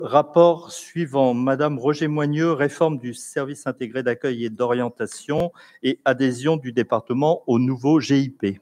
Rapport suivant, Madame Roger-Moigneux, réforme du service intégré d'accueil et d'orientation et adhésion du département au nouveau GIP.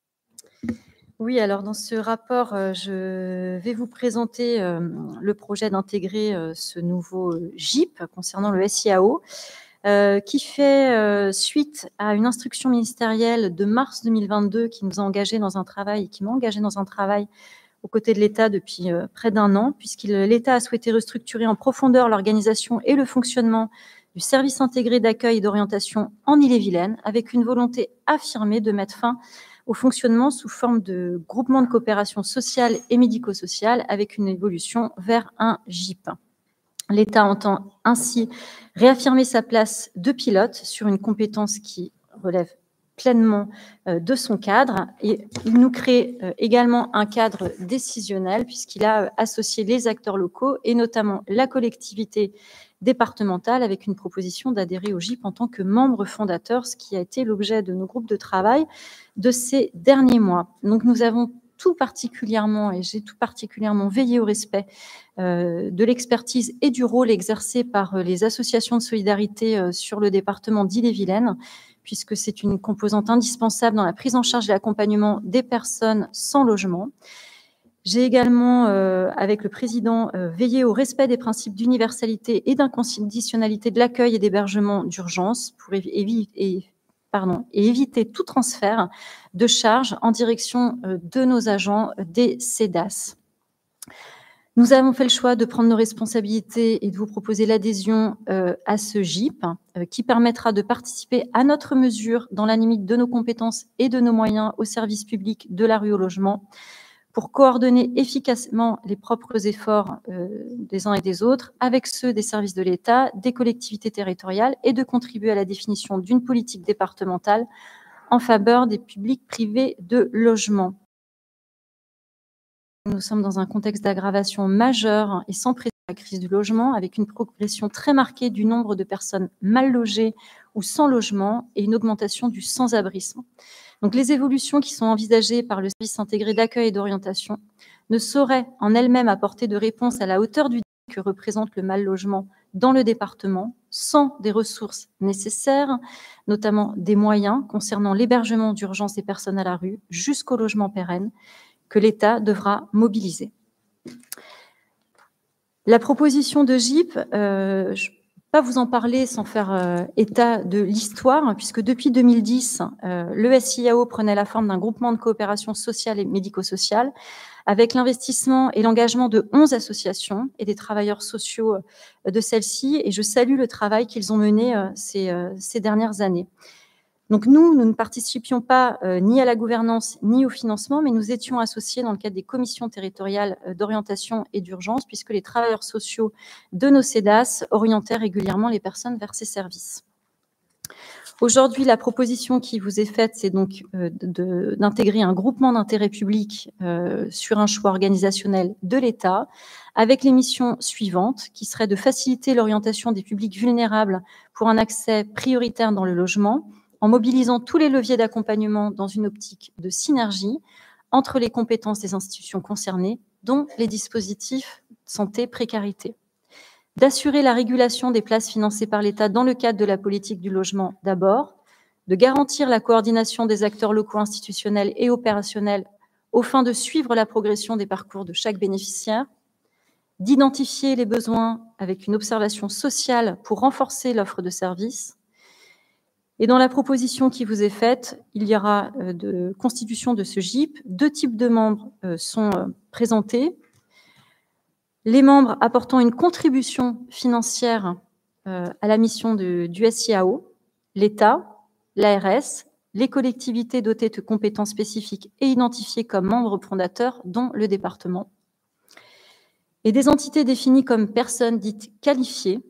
Oui, alors dans ce rapport, je vais vous présenter le projet d'intégrer ce nouveau GIP concernant le SIAO, qui fait suite à une instruction ministérielle de mars 2022 qui nous a engagés dans un travail, qui m'a engagé dans un travail aux côtés de l'État depuis près d'un an, l'État a souhaité restructurer en profondeur l'organisation et le fonctionnement du service intégré d'accueil et d'orientation en Ille-et-Vilaine, avec une volonté affirmée de mettre fin au fonctionnement sous forme de groupement de coopération sociale et médico-sociale, avec une évolution vers un GIP. L'État entend ainsi réaffirmer sa place de pilote sur une compétence qui relève pleinement de son cadre, et il nous crée également un cadre décisionnel puisqu'il a associé les acteurs locaux et notamment la collectivité départementale avec une proposition d'adhérer au GIP en tant que membre fondateur, ce qui a été l'objet de nos groupes de travail de ces derniers mois. Donc nous avons tout particulièrement, et j'ai tout particulièrement veillé au respect de l'expertise et du rôle exercé par les associations de solidarité sur le département d'Ille-et-Vilaine, puisque c'est une composante indispensable dans la prise en charge et l'accompagnement des personnes sans logement. J'ai également, avec le président, veillé au respect des principes d'universalité et d'inconditionnalité de l'accueil et d'hébergement d'urgence pour éviter tout transfert de charges en direction de nos agents des CEDAS. Nous avons fait le choix de prendre nos responsabilités et de vous proposer l'adhésion à ce GIP qui permettra de participer à notre mesure, dans la limite de nos compétences et de nos moyens, au service public de la rue au logement, pour coordonner efficacement les propres efforts des uns et des autres avec ceux des services de l'État, des collectivités territoriales, et de contribuer à la définition d'une politique départementale en faveur des publics privés de logement. Nous sommes dans un contexte d'aggravation majeure et sans précédent de la crise du logement, avec une progression très marquée du nombre de personnes mal logées ou sans logement et une augmentation du sans-abrisme. Donc, les évolutions qui sont envisagées par le service intégré d'accueil et d'orientation ne sauraient en elles-mêmes apporter de réponse à la hauteur du défi que représente le mal-logement dans le département, sans des ressources nécessaires, notamment des moyens concernant l'hébergement d'urgence des personnes à la rue jusqu'au logement pérenne, que l'État devra mobiliser. La proposition de GIP, je ne vais pas vous en parler sans faire état de l'histoire, puisque depuis 2010, le SIAO prenait la forme d'un groupement de coopération sociale et médico-sociale, avec l'investissement et l'engagement de 11 associations et des travailleurs sociaux de celles-ci, et je salue le travail qu'ils ont mené ces dernières années. Donc nous ne participions pas ni à la gouvernance ni au financement, mais nous étions associés dans le cadre des commissions territoriales d'orientation et d'urgence, puisque les travailleurs sociaux de nos CEDAS orientaient régulièrement les personnes vers ces services. Aujourd'hui, la proposition qui vous est faite, c'est donc d'intégrer un groupement d'intérêt public sur un choix organisationnel de l'État, avec les missions suivantes, qui seraient de faciliter l'orientation des publics vulnérables pour un accès prioritaire dans le logement, en mobilisant tous les leviers d'accompagnement dans une optique de synergie entre les compétences des institutions concernées, dont les dispositifs santé précarité. D'assurer la régulation des places financées par l'État dans le cadre de la politique du logement d'abord, de garantir la coordination des acteurs locaux institutionnels et opérationnels aux fins de suivre la progression des parcours de chaque bénéficiaire, d'identifier les besoins avec une observation sociale pour renforcer l'offre de services. Et dans la proposition qui vous est faite, il y aura de constitution de ce GIP. 2 types de membres sont présentés. Les membres apportant une contribution financière à la mission du SIAO, l'État, l'ARS, les collectivités dotées de compétences spécifiques et identifiées comme membres fondateurs, dont le département, et des entités définies comme personnes dites qualifiées,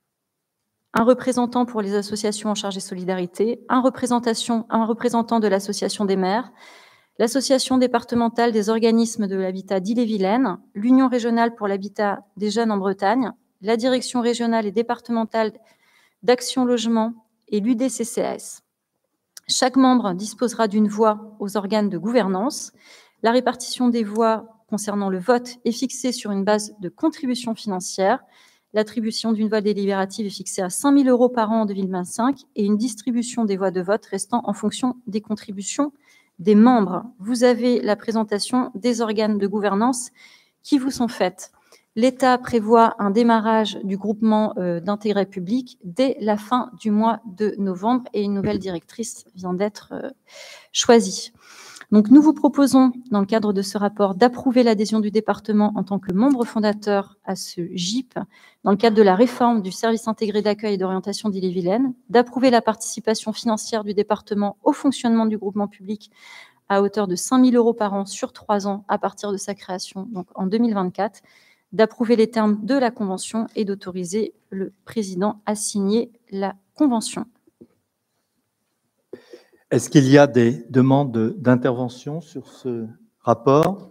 un représentant pour les associations en charge des solidarités, un représentant de l'association des maires, l'association départementale des organismes de l'habitat d'Ille-et-Vilaine, l'Union régionale pour l'habitat des jeunes en Bretagne, la direction régionale et départementale d'Action Logement et l'UDCCS. Chaque membre disposera d'une voix aux organes de gouvernance. La répartition des voix concernant le vote est fixé sur une base de contribution financière. L'attribution d'une voix délibérative est fixée à 5 000 € par an en 2025 et une distribution des voix de vote restant en fonction des contributions des membres. Vous avez la présentation des organes de gouvernance qui vous sont faites. L'État prévoit un démarrage du groupement d'intérêt public dès la fin du mois de novembre et une nouvelle directrice vient d'être choisie. Donc, nous vous proposons, dans le cadre de ce rapport, d'approuver l'adhésion du département en tant que membre fondateur à ce GIP, dans le cadre de la réforme du service intégré d'accueil et d'orientation d'Ille-et-Vilaine, d'approuver la participation financière du département au fonctionnement du groupement public à hauteur de 5 000 € par an sur 3 ans à partir de sa création, donc en 2024, d'approuver les termes de la convention et d'autoriser le président à signer la convention. Est-ce qu'il y a des demandes d'intervention sur ce rapport?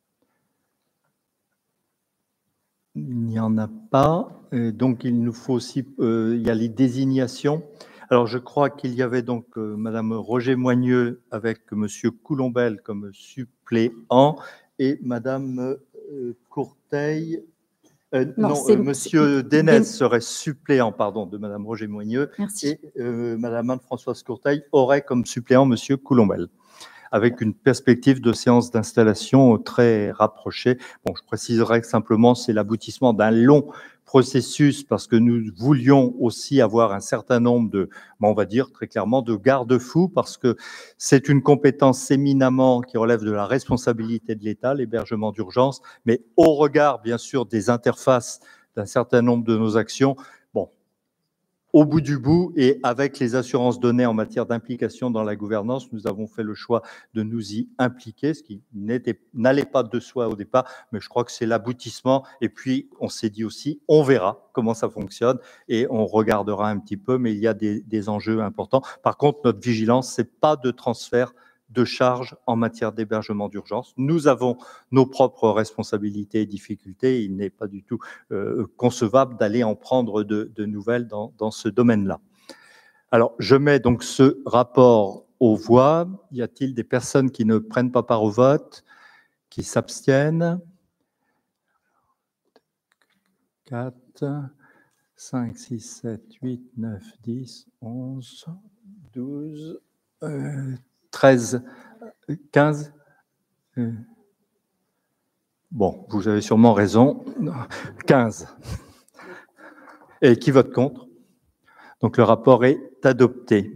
Il n'y en a pas. Donc, il nous faut aussi, il y a les désignations. Alors, je crois qu'il y avait donc Madame Roger-Moigneux avec Monsieur Coulombelle comme suppléant et Madame Courteil. Monsieur Dénez serait suppléant, pardon, de Madame Roger-Moigneux. Merci. Et Madame Anne-Françoise Courteil aurait comme suppléant Monsieur Coulombelle, avec une perspective de séance d'installation très rapprochée. Bon, je préciserai que simplement, c'est l'aboutissement d'un long processus parce que nous voulions aussi avoir un certain nombre de, on va dire très clairement, de garde-fous parce que c'est une compétence éminemment qui relève de la responsabilité de l'État, l'hébergement d'urgence, mais au regard, bien sûr, des interfaces d'un certain nombre de nos actions, bon, au bout du bout et avec les assurances données en matière d'implication dans la gouvernance, nous avons fait le choix de nous y impliquer, ce qui n'allait pas de soi au départ, mais je crois que c'est l'aboutissement. Et puis, on s'est dit aussi, on verra comment ça fonctionne et on regardera un petit peu, mais il y a des enjeux importants. Par contre, notre vigilance, c'est pas de transfert de charges en matière d'hébergement d'urgence. Nous avons nos propres responsabilités et difficultés. Il n'est pas du tout concevable d'aller en prendre de nouvelles dans ce domaine-là. Alors, je mets donc ce rapport aux voix. Y a-t-il des personnes qui ne prennent pas part au vote, qui s'abstiennent? 4, 5, 6, 7, 8, 9, 10, 11, 12, 13, 15. Bon, vous avez sûrement raison. 15. Et qui vote contre? Donc, le rapport est adopté.